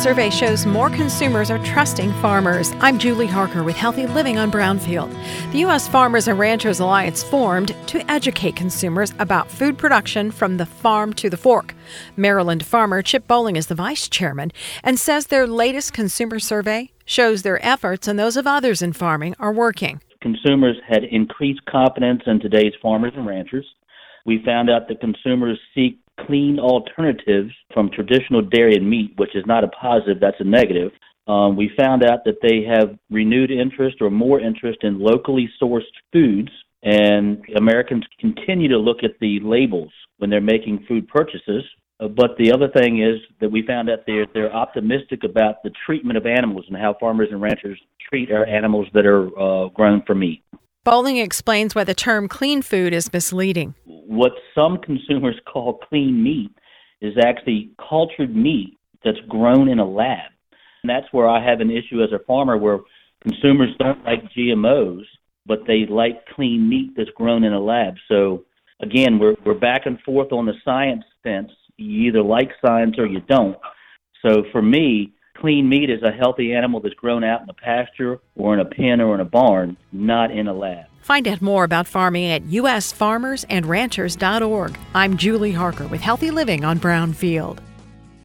survey shows more consumers are trusting farmers. I'm Julie Harker with Healthy Living on Brownfield. The U.S. Farmers and Ranchers Alliance formed to educate consumers about food production from the farm to the fork. Maryland farmer Chip Bowling is the vice chairman and says their latest consumer survey shows their efforts and those of others in farming are working. Consumers had increased confidence in today's farmers and ranchers. We found out that consumers seek clean alternatives from traditional dairy and meat, which is not a positive, that's a negative. We found out that they have renewed interest or more interest in locally sourced foods, and Americans continue to look at the labels when they're making food purchases. But the other thing is that we found out they're optimistic about the treatment of animals and how farmers and ranchers treat our animals that are grown for meat. Bowling explains why the term clean food is misleading. What some consumers call clean meat is actually cultured meat that's grown in a lab. And that's where I have an issue as a farmer, where consumers don't like GMOs, but they like clean meat that's grown in a lab. So, again, we're back and forth on the science fence. You either like science or you don't. So for me, clean meat is a healthy animal that's grown out in a pasture or in a pen or in a barn, not in a lab. Find out more about farming at usfarmersandranchers.org. I'm Julie Harker with Healthy Living on Brownfield.